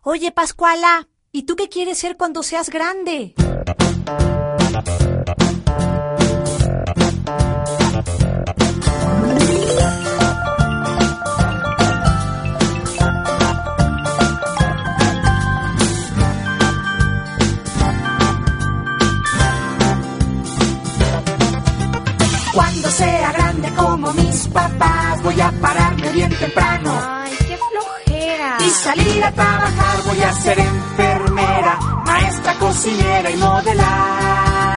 Oye, Pascuala, ¿y tú qué quieres ser cuando seas grande? Cuando sea grande como mis papás, voy a pararme bien temprano. Ay, qué flojera. Y salir a trabajar, voy a ser enfermera, maestra, cocinera y modelar.